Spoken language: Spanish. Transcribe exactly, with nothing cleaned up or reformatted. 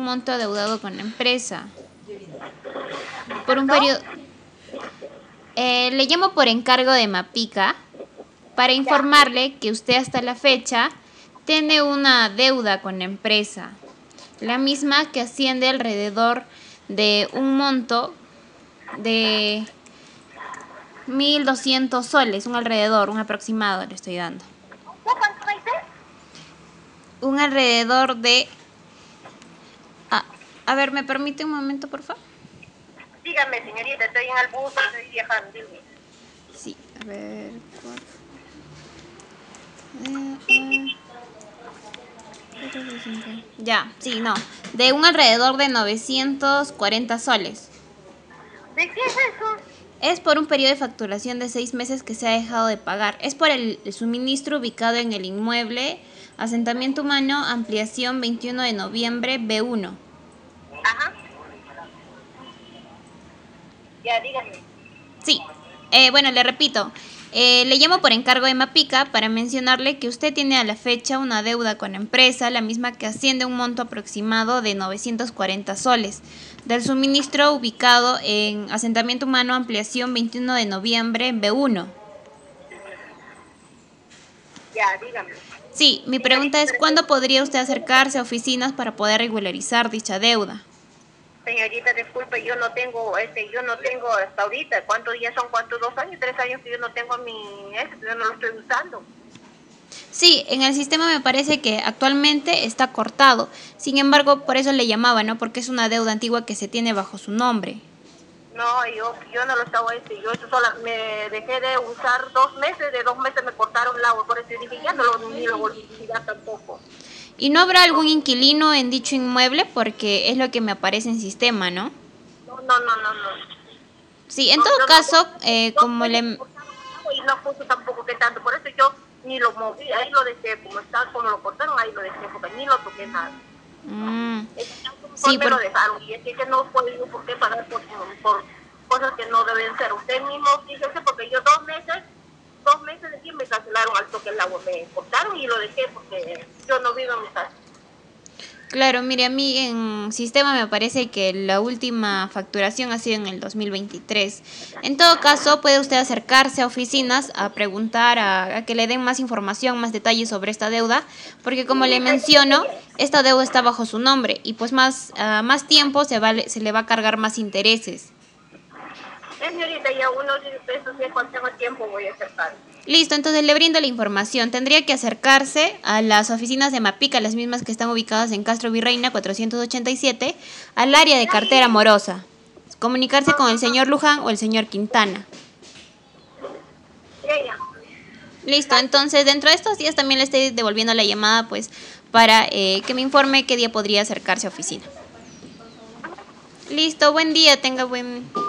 monto adeudado con la empresa. Por un periodo... Eh, le llamo por encargo de Mapica para informarle que usted hasta la fecha tiene una deuda con la empresa, la misma que asciende alrededor de un monto de mil doscientos soles, un alrededor, un aproximado le estoy dando. ¿Cuánto me dice? Un alrededor de... Ah, a ver, ¿me permite un momento, por favor? Dígame, señorita, estoy en el bus, estoy viajando, dime. Sí, a ver... Por... Eh, eh. Ya, sí, no. De un alrededor de novecientos cuarenta soles. ¿De qué es eso? Es por un periodo de facturación de seis meses que se ha dejado de pagar. Es por el, el suministro ubicado en el inmueble Asentamiento Humano, ampliación veintiuno de noviembre, B uno. Ajá. Ya, dígame. Sí, eh, bueno, le repito, eh, le llamo por encargo de Mapica para mencionarle que usted tiene a la fecha una deuda con la empresa, la misma que asciende a un monto aproximado de novecientos cuarenta soles, del suministro ubicado en Asentamiento Humano, ampliación veintiuno de noviembre, B uno. Ya, dígame. Sí, mi pregunta es, ¿cuándo podría usted acercarse a oficinas para poder regularizar dicha deuda? Señorita, disculpe, yo no tengo, este, yo no tengo hasta ahorita, ¿cuántos días son? ¿Cuántos? Dos años, tres años que yo no tengo mi, este, yo no lo estoy usando. Sí, en el sistema me parece que actualmente está cortado. Sin embargo, por eso le llamaba, ¿no? Porque es una deuda antigua que se tiene bajo su nombre. No, yo, yo no lo estaba, este, yo eso sola, me dejé de usar dos meses, de dos meses me cortaron el agua, por eso dije, ya no lo, ni lo volví a usar tampoco. ¿Y no habrá algún inquilino en dicho inmueble? Porque es lo que me aparece en sistema, ¿no? No, no, no, no, no. Sí, en No, todo yo caso, no, eh, dos como meses me le... cortaron el agua y no puso tampoco que tanto, por eso yo ni lo moví, ahí lo dejé, como está, como lo cortaron, ahí lo dejé, porque ni lo toqué nada. Mm, Por sí, me lo por... dejaron y es que no puedo yo por qué pagar por, por cosas que no deben ser. Usted mismo fíjese porque yo dos meses, dos meses de aquí me cancelaron al toque el agua, me cortaron y lo dejé porque yo no vivo en mi casa. Claro, mire, a mí en sistema me parece que la última facturación ha sido en el dos mil veintitrés. En todo caso, puede usted acercarse a oficinas a preguntar, a, a que le den más información, más detalles sobre esta deuda, porque como le menciono, esta deuda está bajo su nombre y pues más, uh, más tiempo se, va, se le va a cargar más intereses. Señorita, ya uno de pesos y cuando tengo tiempo voy a acercar. Listo, entonces le brindo la información. Tendría que acercarse a las oficinas de Mapica, las mismas que están ubicadas en Castro Virreina cuatrocientos ochenta y siete, al área de cartera morosa. Comunicarse con el señor Luján o el señor Quintana. Ya, ya. Listo, entonces dentro de estos días también le estoy devolviendo la llamada pues para eh, que me informe qué día podría acercarse a oficina. Listo, buen día, tenga buen...